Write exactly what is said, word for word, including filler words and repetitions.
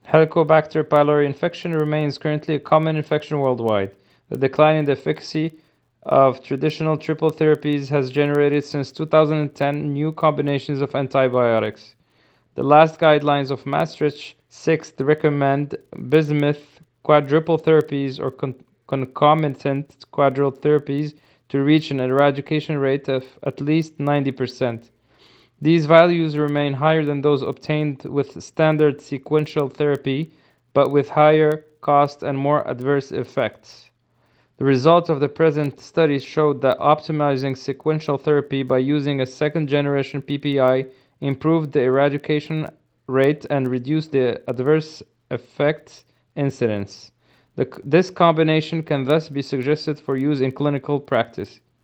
Helicobacter pylori infection remains currently a common infection worldwide. The decline in the efficacy of traditional triple therapies has generated since two thousand ten new combinations of antibiotics. The last guidelines of Maastricht six recommend bismuth quadruple therapies or con- concomitant quadruple therapies to reach an eradication rate of at least ninety percent. These values remain higher than those obtained with standard sequential therapy, but with higher cost and more adverse effects. The results of the present studies showed that optimizing sequential therapy by using a second generation P P I improved the eradication rate and reduced the adverse effects incidence. The, this combination can thus be suggested for use in clinical practice.